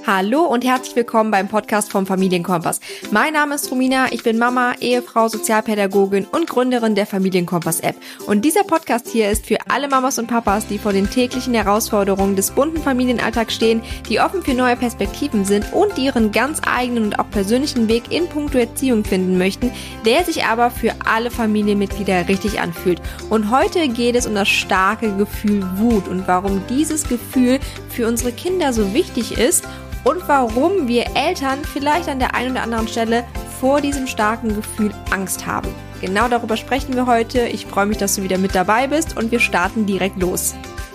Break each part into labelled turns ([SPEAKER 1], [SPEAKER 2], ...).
[SPEAKER 1] Hallo und herzlich willkommen beim Podcast vom Familienkompass. Mein Name ist Romina, ich bin Mama, Ehefrau, Sozialpädagogin und Gründerin der Familienkompass-App. Und dieser Podcast hier ist für alle Mamas und Papas, die vor den täglichen Herausforderungen des bunten Familienalltags stehen, die offen für neue Perspektiven sind und die ihren ganz eigenen und auch persönlichen Weg in puncto Erziehung finden möchten, der sich aber für alle Familienmitglieder richtig anfühlt. Und heute geht es um das starke Gefühl Wut und warum dieses Gefühl für unsere Kinder so wichtig ist und warum wir Eltern vielleicht an der einen oder anderen Stelle vor diesem starken Gefühl Angst haben. Genau darüber sprechen wir heute. Ich freue mich, dass du wieder mit dabei bist und wir starten direkt los.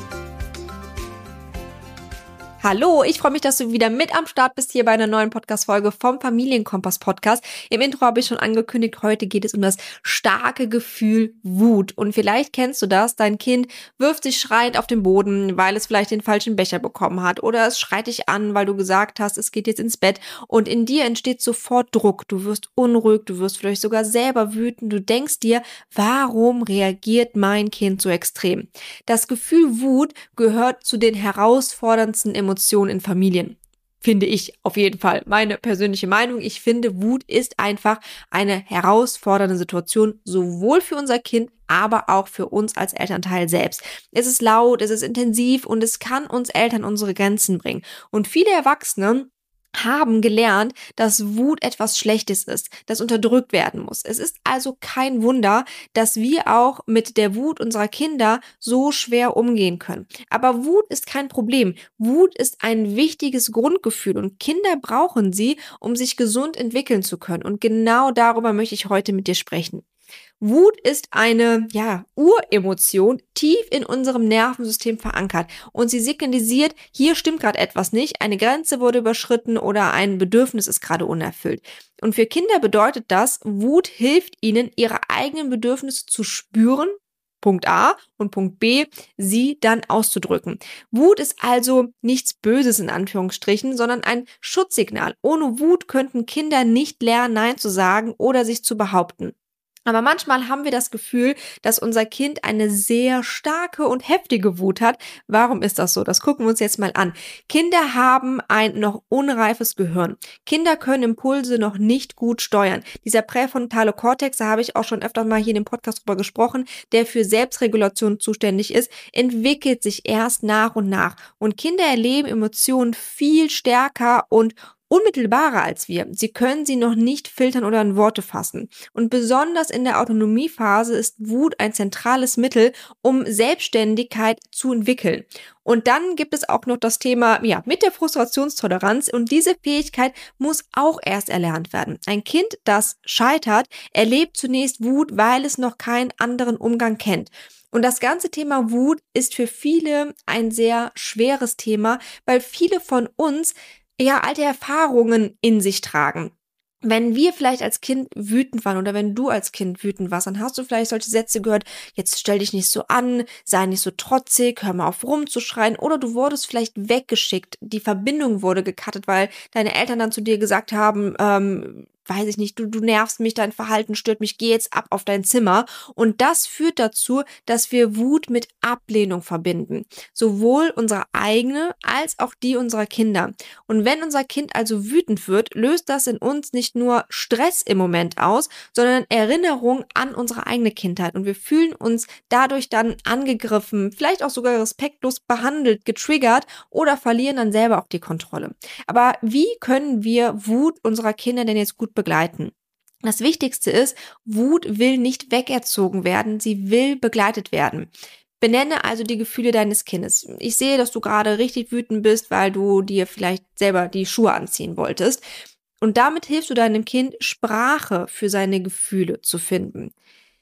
[SPEAKER 1] Hallo, ich freue mich, dass du wieder mit am Start bist hier bei einer neuen Podcast-Folge vom Familienkompass-Podcast. Im Intro habe ich schon angekündigt, heute geht es um das starke Gefühl Wut. Und vielleicht kennst du das, dein Kind wirft sich schreiend auf den Boden, weil es vielleicht den falschen Becher bekommen hat. Oder es schreit dich an, weil du gesagt hast, es geht jetzt ins Bett. Und in dir entsteht sofort Druck. Du wirst unruhig, du wirst vielleicht sogar selber wütend. Du denkst dir, warum reagiert mein Kind so extrem? Das Gefühl Wut gehört zu den herausforderndsten Emotionen in Familien. Finde ich auf jeden Fall. Meine persönliche Meinung. Ich finde, Wut ist einfach eine herausfordernde Situation, sowohl für unser Kind, aber auch für uns als Elternteil selbst. Es ist laut, es ist intensiv und es kann uns Eltern unsere Grenzen bringen. Und viele Erwachsene haben gelernt, dass Wut etwas Schlechtes ist, das unterdrückt werden muss. Es ist also kein Wunder, dass wir auch mit der Wut unserer Kinder so schwer umgehen können. Aber Wut ist kein Problem. Wut ist ein wichtiges Grundgefühl und Kinder brauchen sie, um sich gesund entwickeln zu können. Und genau darüber möchte ich heute mit dir sprechen. Wut ist eine, Uremotion, tief in unserem Nervensystem verankert und sie signalisiert, hier stimmt gerade etwas nicht, eine Grenze wurde überschritten oder ein Bedürfnis ist gerade unerfüllt. Und für Kinder bedeutet das, Wut hilft ihnen, ihre eigenen Bedürfnisse zu spüren, Punkt A, und Punkt B, sie dann auszudrücken. Wut ist also nichts Böses in Anführungsstrichen, sondern ein Schutzsignal. Ohne Wut könnten Kinder nicht lernen, Nein zu sagen oder sich zu behaupten. Aber manchmal haben wir das Gefühl, dass unser Kind eine sehr starke und heftige Wut hat. Warum ist das so? Das gucken wir uns jetzt mal an. Kinder haben ein noch unreifes Gehirn. Kinder können Impulse noch nicht gut steuern. Dieser präfrontale Kortex, da habe ich auch schon öfter mal hier in dem Podcast drüber gesprochen, der für Selbstregulation zuständig ist, entwickelt sich erst nach und nach. Und Kinder erleben Emotionen viel stärker und unmittelbarer als wir. Sie können sie noch nicht filtern oder in Worte fassen. Und besonders in der Autonomiephase ist Wut ein zentrales Mittel, um Selbstständigkeit zu entwickeln. Und dann gibt es auch noch das Thema, mit der Frustrationstoleranz. Und diese Fähigkeit muss auch erst erlernt werden. Ein Kind, das scheitert, erlebt zunächst Wut, weil es noch keinen anderen Umgang kennt. Und das ganze Thema Wut ist für viele ein sehr schweres Thema, weil viele von uns alte Erfahrungen in sich tragen. Wenn wir vielleicht als Kind wütend waren oder wenn du als Kind wütend warst, dann hast du vielleicht solche Sätze gehört, jetzt stell dich nicht so an, sei nicht so trotzig, hör mal auf rumzuschreien oder du wurdest vielleicht weggeschickt, die Verbindung wurde gecuttet, weil deine Eltern dann zu dir gesagt haben, weiß ich nicht, du nervst mich, dein Verhalten stört mich, geh jetzt ab auf dein Zimmer. Und das führt dazu, dass wir Wut mit Ablehnung verbinden. Sowohl unsere eigene als auch die unserer Kinder. Und wenn unser Kind also wütend wird, löst das in uns nicht nur Stress im Moment aus, sondern Erinnerung an unsere eigene Kindheit. Und wir fühlen uns dadurch dann angegriffen, vielleicht auch sogar respektlos behandelt, getriggert oder verlieren dann selber auch die Kontrolle. Aber wie können wir Wut unserer Kinder denn jetzt gut begleiten? Das Wichtigste ist, Wut will nicht wegerzogen werden, sie will begleitet werden. Benenne also die Gefühle deines Kindes. Ich sehe, dass du gerade richtig wütend bist, weil du dir vielleicht selber die Schuhe anziehen wolltest. Und damit hilfst du deinem Kind, Sprache für seine Gefühle zu finden.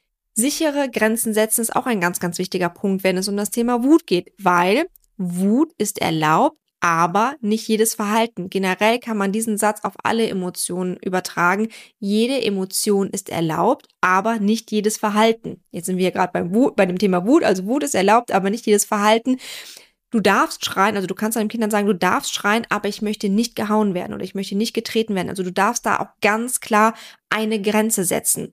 [SPEAKER 1] Sichere Grenzen setzen ist auch ein ganz, ganz wichtiger Punkt, wenn es um das Thema Wut geht, weil Wut ist erlaubt, aber nicht jedes Verhalten. Generell kann man diesen Satz auf alle Emotionen übertragen. Jede Emotion ist erlaubt, aber nicht jedes Verhalten. Jetzt sind wir gerade bei dem Thema Wut. Also Wut ist erlaubt, aber nicht jedes Verhalten. Du darfst schreien, also du kannst deinen Kindern sagen, du darfst schreien, aber ich möchte nicht gehauen werden oder ich möchte nicht getreten werden. Also du darfst da auch ganz klar eine Grenze setzen.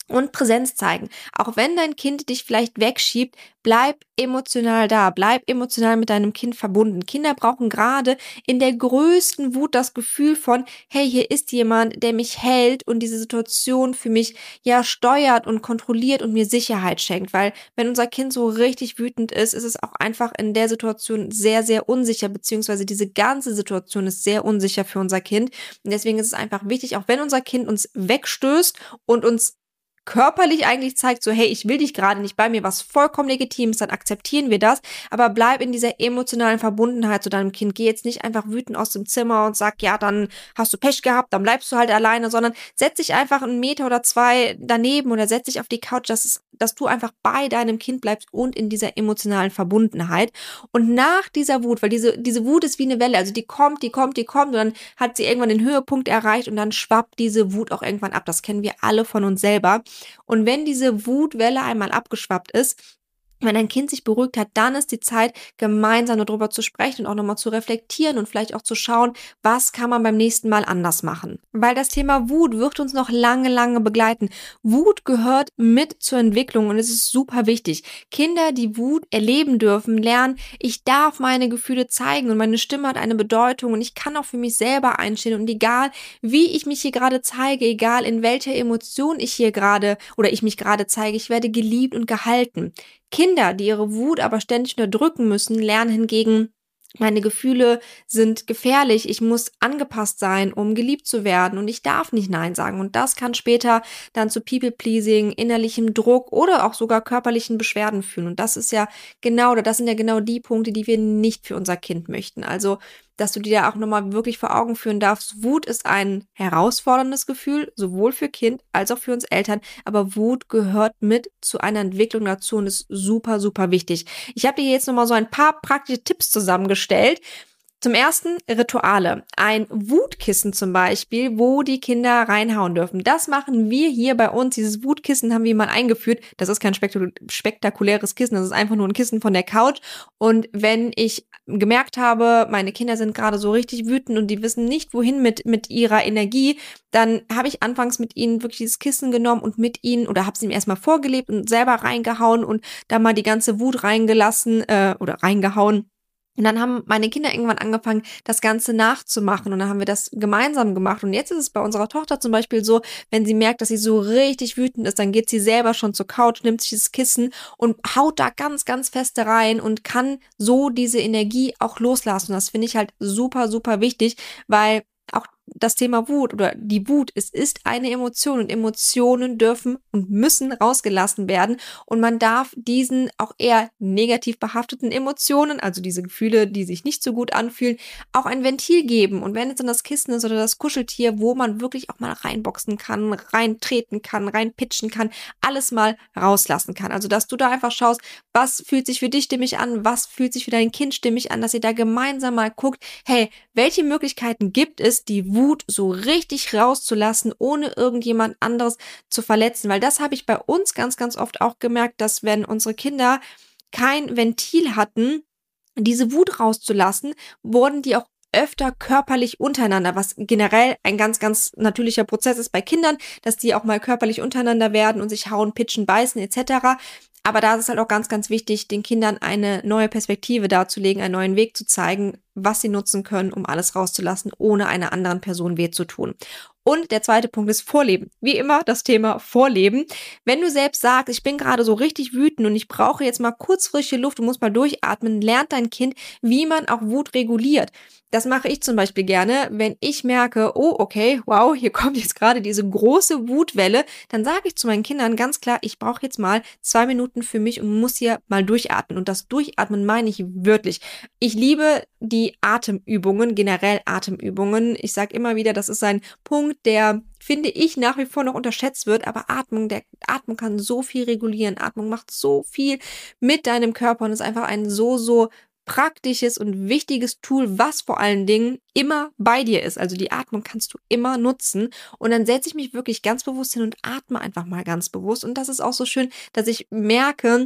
[SPEAKER 1] Und Präsenz zeigen. Auch wenn dein Kind dich vielleicht wegschiebt, bleib emotional da, bleib emotional mit deinem Kind verbunden. Kinder brauchen gerade in der größten Wut das Gefühl von, hey, hier ist jemand, der mich hält und diese Situation für mich ja steuert und kontrolliert und mir Sicherheit schenkt. Weil wenn unser Kind so richtig wütend ist, ist es auch einfach in der Situation sehr, sehr unsicher, beziehungsweise diese ganze Situation ist sehr unsicher für unser Kind. Und deswegen ist es einfach wichtig, auch wenn unser Kind uns wegstößt und uns körperlich eigentlich zeigt, so hey, ich will dich gerade nicht bei mir, was vollkommen legitim ist, dann akzeptieren wir das, aber bleib in dieser emotionalen Verbundenheit zu deinem Kind. Geh jetzt nicht einfach wütend aus dem Zimmer und sag, ja, dann hast du Pech gehabt, dann bleibst du halt alleine, sondern setz dich einfach 1 Meter oder 2 daneben oder setz dich auf die Couch, dass du einfach bei deinem Kind bleibst und in dieser emotionalen Verbundenheit. Und nach dieser Wut, weil diese Wut ist wie eine Welle, also die kommt, und dann hat sie irgendwann den Höhepunkt erreicht und dann schwappt diese Wut auch irgendwann ab. Das kennen wir alle von uns selber. Und wenn diese Wutwelle einmal abgeschwappt ist, wenn dein Kind sich beruhigt hat, dann ist die Zeit, gemeinsam darüber zu sprechen und auch nochmal zu reflektieren und vielleicht auch zu schauen, was kann man beim nächsten Mal anders machen. Weil das Thema Wut wird uns noch lange, lange begleiten. Wut gehört mit zur Entwicklung und es ist super wichtig. Kinder, die Wut erleben dürfen, lernen, ich darf meine Gefühle zeigen und meine Stimme hat eine Bedeutung und ich kann auch für mich selber einstehen und egal, wie ich mich hier gerade zeige, egal in welcher Emotion ich hier gerade oder ich mich gerade zeige, ich werde geliebt und gehalten. Kinder, die ihre Wut aber ständig unterdrücken müssen, lernen hingegen, meine Gefühle sind gefährlich, ich muss angepasst sein, um geliebt zu werden und ich darf nicht Nein sagen. Und das kann später dann zu People-Pleasing, innerlichem Druck oder auch sogar körperlichen Beschwerden führen. Und das ist ja genau, oder das sind ja genau die Punkte, die wir nicht für unser Kind möchten. Also, dass du dir da auch nochmal wirklich vor Augen führen darfst, Wut ist ein herausforderndes Gefühl, sowohl für Kind als auch für uns Eltern, aber Wut gehört mit zu einer Entwicklung dazu und ist super, super wichtig. Ich habe dir jetzt nochmal so ein paar praktische Tipps zusammengestellt. Zum ersten Rituale. Ein Wutkissen zum Beispiel, wo die Kinder reinhauen dürfen. Das machen wir hier bei uns. Dieses Wutkissen haben wir mal eingeführt. Das ist kein spektakuläres Kissen, das ist einfach nur ein Kissen von der Couch. Und wenn ich gemerkt habe, meine Kinder sind gerade so richtig wütend und die wissen nicht, wohin mit ihrer Energie, dann habe ich anfangs mit ihnen wirklich dieses Kissen genommen und mit ihnen oder habe es ihm erstmal vorgelebt und selber reingehauen und da mal die ganze Wut reingelassen oder reingehauen. Und dann haben meine Kinder irgendwann angefangen, das Ganze nachzumachen. Und dann haben wir das gemeinsam gemacht. Und jetzt ist es bei unserer Tochter zum Beispiel so, wenn sie merkt, dass sie so richtig wütend ist, dann geht sie selber schon zur Couch, nimmt sich das Kissen und haut da ganz, ganz feste rein und kann so diese Energie auch loslassen. Das finde ich halt super, super wichtig, weil auch das Thema Wut oder die Wut, es ist eine Emotion und Emotionen dürfen und müssen rausgelassen werden und man darf diesen auch eher negativ behafteten Emotionen, also diese Gefühle, die sich nicht so gut anfühlen, auch ein Ventil geben. Und wenn es dann das Kissen ist oder das Kuscheltier, wo man wirklich auch mal reinboxen kann, reintreten kann, reinpitchen kann, alles mal rauslassen kann. Also, dass du da einfach schaust, was fühlt sich für dich stimmig an, was fühlt sich für dein Kind stimmig an, dass ihr da gemeinsam mal guckt, hey, welche Möglichkeiten gibt es, die Wut so richtig rauszulassen, ohne irgendjemand anderes zu verletzen? Weil das habe ich bei uns ganz, ganz oft auch gemerkt, dass wenn unsere Kinder kein Ventil hatten, diese Wut rauszulassen, wurden die auch öfter körperlich untereinander, was generell ein ganz, ganz natürlicher Prozess ist bei Kindern, dass die auch mal körperlich untereinander werden und sich hauen, pitchen, beißen etc. Aber da ist es halt auch ganz, ganz wichtig, den Kindern eine neue Perspektive darzulegen, einen neuen Weg zu zeigen, was sie nutzen können, um alles rauszulassen, ohne einer anderen Person weh zu tun. Und der zweite Punkt ist Vorleben. Wie immer das Thema Vorleben. Wenn du selbst sagst, ich bin gerade so richtig wütend und ich brauche jetzt mal kurz frische Luft, du musst mal durchatmen, lernt dein Kind, wie man auch Wut reguliert. Das mache ich zum Beispiel gerne, wenn ich merke, oh, okay, wow, hier kommt jetzt gerade diese große Wutwelle, dann sage ich zu meinen Kindern ganz klar, ich brauche jetzt mal 2 Minuten für mich und muss hier mal durchatmen. Und das Durchatmen meine ich wörtlich. Ich liebe die Atemübungen, generell Atemübungen. Ich sage immer wieder, das ist ein Punkt, der, finde ich, nach wie vor noch unterschätzt wird, aber Atmung kann so viel regulieren. Atmung macht so viel mit deinem Körper und ist einfach ein so praktisches und wichtiges Tool, was vor allen Dingen immer bei dir ist. Also die Atmung kannst du immer nutzen. Und dann setze ich mich wirklich ganz bewusst hin und atme einfach mal ganz bewusst. Und das ist auch so schön, dass ich merke,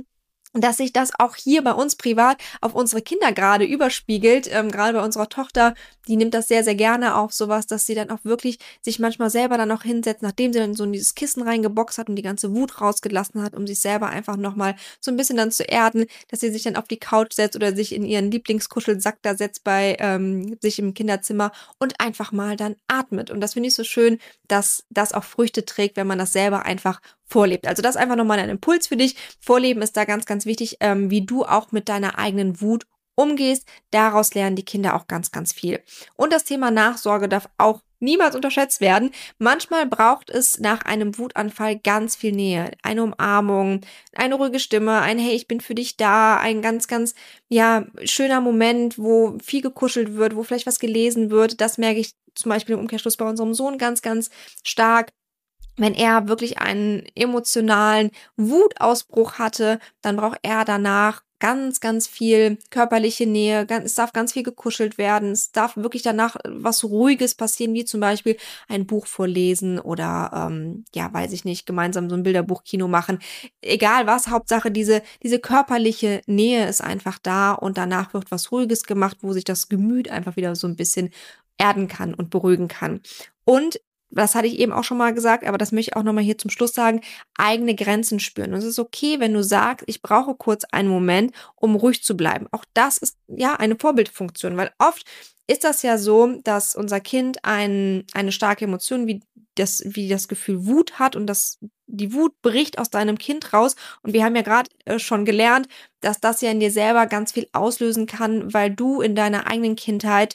[SPEAKER 1] dass sich das auch hier bei uns privat auf unsere Kinder gerade überspiegelt. Gerade bei unserer Tochter, die nimmt das sehr, sehr gerne auf, sowas, dass sie dann auch wirklich sich manchmal selber dann noch hinsetzt, nachdem sie dann so in dieses Kissen reingeboxt hat und die ganze Wut rausgelassen hat, um sich selber einfach nochmal so ein bisschen dann zu erden, dass sie sich dann auf die Couch setzt oder sich in ihren Lieblingskuschelsack da setzt bei sich im Kinderzimmer und einfach mal dann atmet. Und das finde ich so schön, dass das auch Früchte trägt, wenn man das selber einfach vorlebt. Also das ist einfach nochmal ein Impuls für dich. Vorleben ist da ganz, ganz wichtig, wie du auch mit deiner eigenen Wut umgehst. Daraus lernen die Kinder auch ganz, ganz viel. Und das Thema Nachsorge darf auch niemals unterschätzt werden. Manchmal braucht es nach einem Wutanfall ganz viel Nähe. Eine Umarmung, eine ruhige Stimme, ein Hey, ich bin für dich da, ein ganz, ganz, ja, schöner Moment, wo viel gekuschelt wird, wo vielleicht was gelesen wird. Das merke ich zum Beispiel im Umkehrschluss bei unserem Sohn ganz, ganz stark. Wenn er wirklich einen emotionalen Wutausbruch hatte, dann braucht er danach ganz, ganz viel körperliche Nähe. Es darf ganz viel gekuschelt werden. Es darf wirklich danach was Ruhiges passieren, wie zum Beispiel ein Buch vorlesen oder, ja, weiß ich nicht, gemeinsam so ein Bilderbuchkino machen. Egal was, Hauptsache diese körperliche Nähe ist einfach da und danach wird was Ruhiges gemacht, wo sich das Gemüt einfach wieder so ein bisschen erden kann und beruhigen kann. Und das hatte ich eben auch schon mal gesagt, aber das möchte ich auch nochmal hier zum Schluss sagen, eigene Grenzen spüren. Und es ist okay, wenn du sagst, ich brauche kurz einen Moment, um ruhig zu bleiben. Auch das ist ja eine Vorbildfunktion, weil oft ist das ja so, dass unser Kind eine starke Emotion wie das Gefühl Wut hat und die Wut bricht aus deinem Kind raus. Und wir haben ja gerade schon gelernt, dass das ja in dir selber ganz viel auslösen kann, weil du in deiner eigenen Kindheit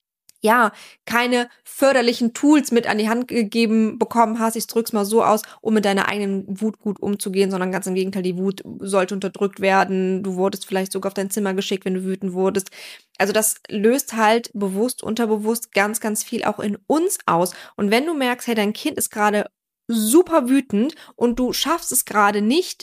[SPEAKER 1] ja, keine förderlichen Tools mit an die Hand gegeben bekommen hast, ich drück's mal so aus, um mit deiner eigenen Wut gut umzugehen, sondern ganz im Gegenteil, die Wut sollte unterdrückt werden. Du wurdest vielleicht sogar auf dein Zimmer geschickt, wenn du wütend wurdest. Also das löst halt bewusst, unterbewusst ganz, ganz viel auch in uns aus. Und wenn du merkst, hey, dein Kind ist gerade super wütend und du schaffst es gerade nicht,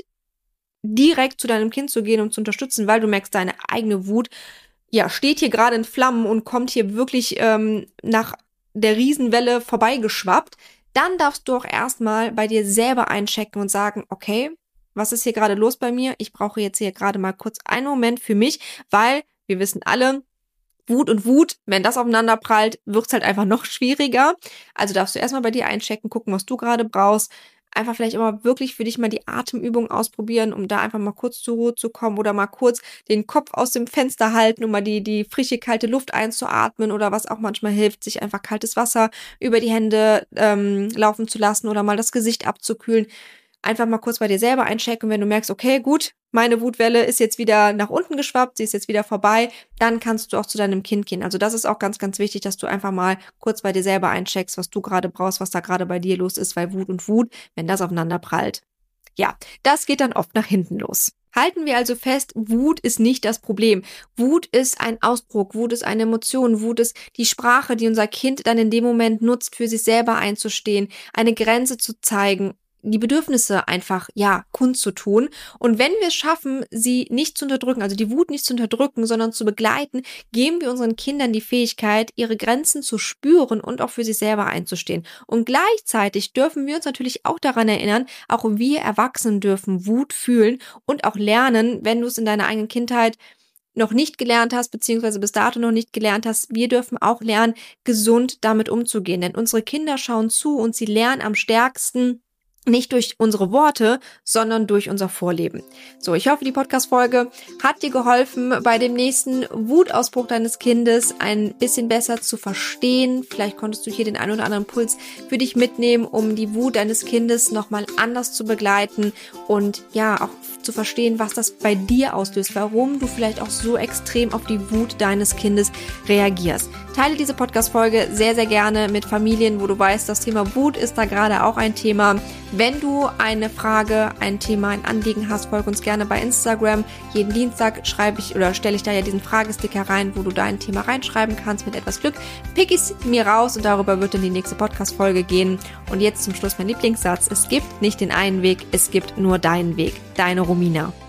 [SPEAKER 1] direkt zu deinem Kind zu gehen und zu unterstützen, weil du merkst, deine eigene Wut ja, steht hier gerade in Flammen und kommt hier wirklich nach der Riesenwelle vorbeigeschwappt, dann darfst du auch erstmal bei dir selber einchecken und sagen, okay, was ist hier gerade los bei mir? Ich brauche jetzt hier gerade mal kurz einen Moment für mich, weil wir wissen alle, Wut und Wut, wenn das aufeinander prallt, wird's halt einfach noch schwieriger. Also darfst du erstmal bei dir einchecken, gucken, was du gerade brauchst. Einfach vielleicht immer wirklich für dich mal die Atemübung ausprobieren, um da einfach mal kurz zur Ruhe zu kommen oder mal kurz den Kopf aus dem Fenster halten, um mal die frische, kalte Luft einzuatmen oder was auch manchmal hilft, sich einfach kaltes Wasser über die Hände laufen zu lassen oder mal das Gesicht abzukühlen. Einfach mal kurz bei dir selber einchecken, wenn du merkst, okay, gut, meine Wutwelle ist jetzt wieder nach unten geschwappt, sie ist jetzt wieder vorbei, dann kannst du auch zu deinem Kind gehen. Also das ist auch ganz, ganz wichtig, dass du einfach mal kurz bei dir selber eincheckst, was du gerade brauchst, was da gerade bei dir los ist, weil Wut und Wut, wenn das aufeinander prallt, ja, das geht dann oft nach hinten los. Halten wir also fest, Wut ist nicht das Problem. Wut ist ein Ausdruck, Wut ist eine Emotion, Wut ist die Sprache, die unser Kind dann in dem Moment nutzt, für sich selber einzustehen, eine Grenze zu zeigen, die Bedürfnisse einfach, ja, kundzutun. Und wenn wir es schaffen, sie nicht zu unterdrücken, also die Wut nicht zu unterdrücken, sondern zu begleiten, geben wir unseren Kindern die Fähigkeit, ihre Grenzen zu spüren und auch für sich selber einzustehen. Und gleichzeitig dürfen wir uns natürlich auch daran erinnern, auch wir Erwachsenen dürfen Wut fühlen und auch lernen, wenn du es in deiner eigenen Kindheit noch nicht gelernt hast, beziehungsweise bis dato noch nicht gelernt hast, wir dürfen auch lernen, gesund damit umzugehen. Denn unsere Kinder schauen zu und sie lernen am stärksten, nicht durch unsere Worte, sondern durch unser Vorleben. So, ich hoffe, die Podcast-Folge hat dir geholfen, bei dem nächsten Wutausbruch deines Kindes ein bisschen besser zu verstehen. Vielleicht konntest du hier den einen oder anderen Impuls für dich mitnehmen, um die Wut deines Kindes nochmal anders zu begleiten und ja, auch zu verstehen, was das bei dir auslöst, warum du vielleicht auch so extrem auf die Wut deines Kindes reagierst. Teile diese Podcast-Folge sehr, sehr gerne mit Familien, wo du weißt, das Thema Wut ist da gerade auch ein Thema. Wenn du eine Frage, ein Thema, ein Anliegen hast, folge uns gerne bei Instagram. Jeden Dienstag stelle ich da ja diesen Fragesticker rein, wo du dein Thema reinschreiben kannst. Mit etwas Glück pick ich es mir raus und darüber wird dann die nächste Podcast-Folge gehen. Und jetzt zum Schluss mein Lieblingssatz. Es gibt nicht den einen Weg, es gibt nur deinen Weg. Deine Romina.